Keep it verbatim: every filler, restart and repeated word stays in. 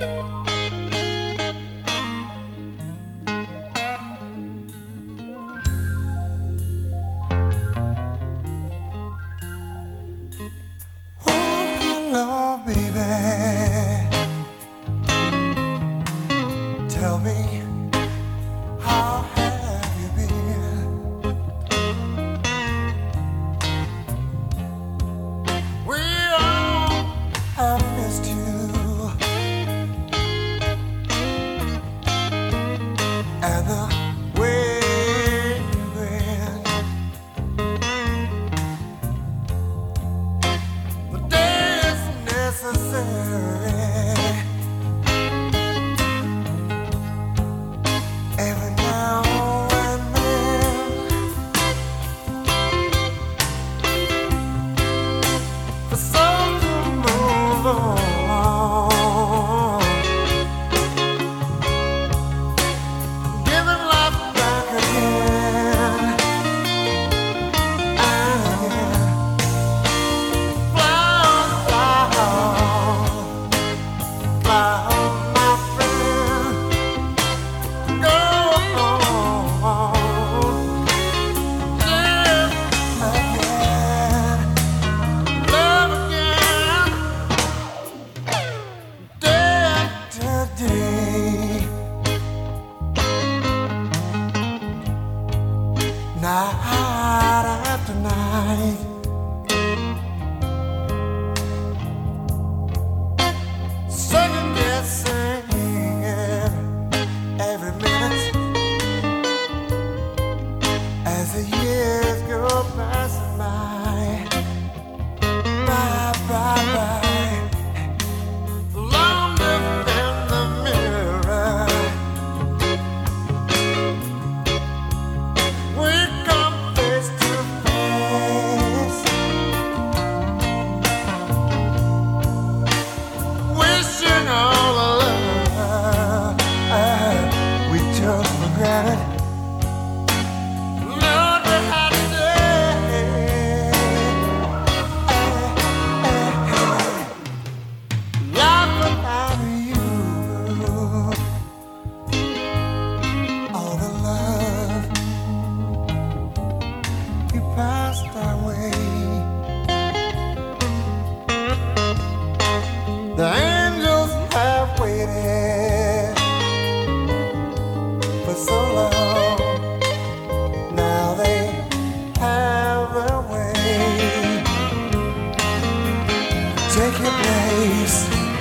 Tell me, how have you been? We all have missed you, and the way you went. The day is necessary. Every now and then, for some to move on, giving life back again and again. Fly on, fly on, fly on, my friend. Night after night, second guessing every minute as the years go passing by, by, by, by. Longer than the mirror, we come face to face, wishing all the love we took for granted. Lord, we had today. Life without you, all the love you passed our way. The angels have waited for so long. Now they have their way. Take your place.